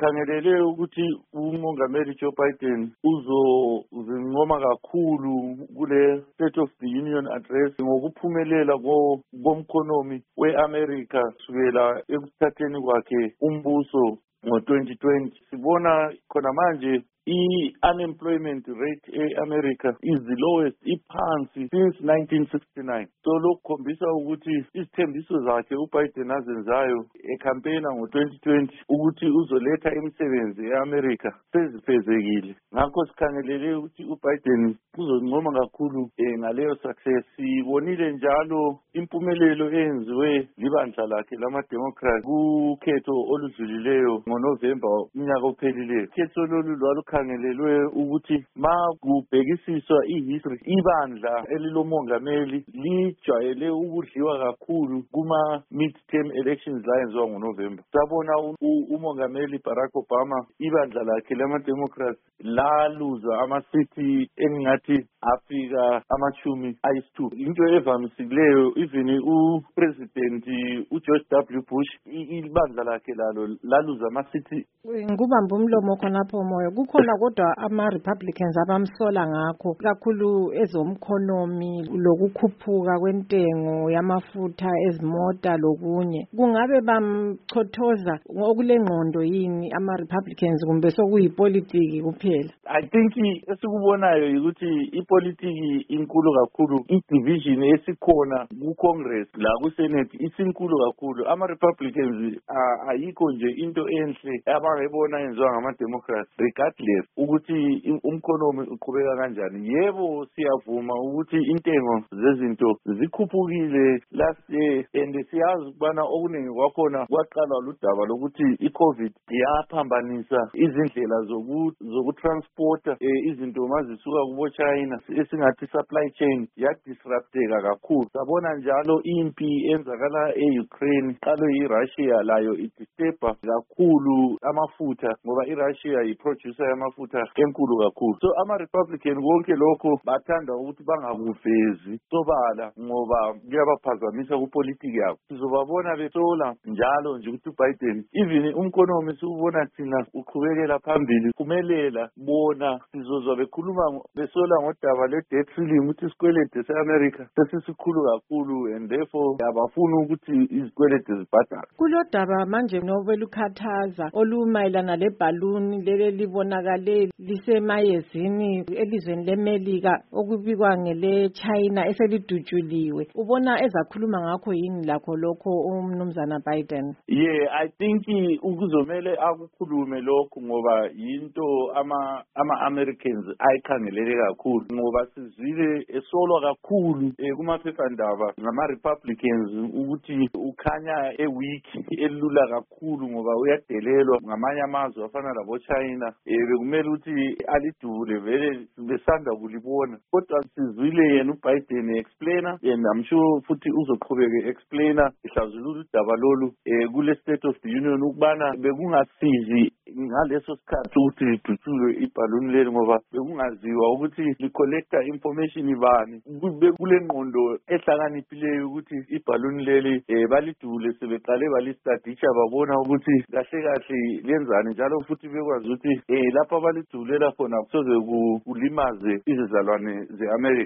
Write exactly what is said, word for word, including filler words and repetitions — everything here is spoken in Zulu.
sikhangelele ukuthi umongameli Joe Biden uzozinqoma kakhulu kule State of the Union Address ngokuphumelela komkhonomi we-America kusukela ekuthatheni kwakhe umbuso ngo twenty twenty. Sibona khona manje i-unemployment rate e-America is the lowest, iphansi since nineteen sixty-nine. So lokhu khombisa ukuthi izithembiso zakhe uBiden azenzayo ecampaigna ngo twenty twenty ukuthi uzoletha imisebenzi e-America sezifezekile. Ngakho sikhangelele ukuthi uBiden uzoncoma kakhulu eh, ngaleyo success. Sibonile njalo impumelelo eyenziwe libandla lakhe lama-Democrat kukhetho oludlulileyo ngoNovember umnyaka ophelileyo. Ukhetho lolu lwalukhangelelwe ukuthi ma kubhekisiswa i-history, ibandla elilomongameli lijwayele ukudliwa kakhulu kuma midterm elections layenziwa ngoNovember. Sabona umongameli Barack Obama ibandla lakhe lama-Democrats laluza amasithi engathi afika amachumi ayisithupha. Into evamisileyo even upresident uGeorge W Bush ibandla lakhe lalo laluza amasithi. Ngubamba umlomo khonapho moyo kukhona kodwa ama-Republicans abamsola ngakho kakhulu ezomkhonomi lokukhuphuka kwentengo yamafutha ezimota lokunye. Kungabe bamchothoza okulengqondo yini ama-Republicans kumbe sokuyipolitiki kuphela? I think esikubonayo ukuthi ipolitiki inkulu kakhulu, i-division esikhona ku-Congress la ku-Senate isinkulu kakhulu. Ama-Republicans ayikho nje into enhle abangayibona yenziwa ngama-Democrats regardless ukuthi umkhonomi uqhubeka kanjani. Yebo siyavuma ukuthi intengo zezinto zikhuphukile last year and siyazi ukubana okuningi kwakhona kwaqalwa ludaba lokuthi i-COVID yaphambanisa izindlela zokutransporta izinto mazisuka kubo China esingathi supply chain yadisrupteka kakhulu. Sabona njalo impi enzakala e-Ukraine qalo yi-Russia layo idisturba kakhulu amafutha ngoba i-Russia yi-producer yamafutha enkulu kakhulu. So ama-Republican konke lokho bathanda ukuthi bangakuvezi sobala ngoba kuyabaphazamisa kupolitiki yabo. Sizobabona besola njalo nje ukuthi uBiden even umkhonomi siubona thina uqhubekela phambili kumelela bona sizozwa bekhuluma besola ngodaba le-debt ceiling ukuthi isikwelede se-America sesisikhulu kakhulu and therefore abafuna ukuthi izikwelede zibhadalwe. Kulodaba manje nobelukhathaza olumayelana lebhaluni lele libonakale lisemayezini elizweni leMelika okubikwa ngele China eselidutshuliwe. Ubona ezakhuluma ngakho yini lakho lokho umnumzana Biden? Yeah, I think ukuzomela akukhulume lokho ngoba yinto ama ama-Americans ayikhangelele kakhulu ngoba sizile esolwa kakhulu kumaphephandaba ngama-Republicans ukuthi ukhanya e-weak elula kakhulu ngoba uyadelelwa ngamanye amazwe afana labo China. Bekumele ukuthi alidule vele besanda kulibona kodwa sizwile yena uBiden explainer and I'm sure futhi uzoqhubeka explainer ihlazulula udaba lolu kule State of the Union ukubana bekungasizi ngaleso sikhathi ukuthi lidutshulwe ibhaluni leli ngoba bekungaziwa ukuthi licollecta information ibani. Bekule ngqondo ehlakaniphileyo ukuthi ibhaluni leli balidule sebeqale balistadisha babona ukuthi kahle kahle lenzani njalo futhi bekwazi ukuthi lapha balidulela khona kusoze kulimaze izizalwane ze-America.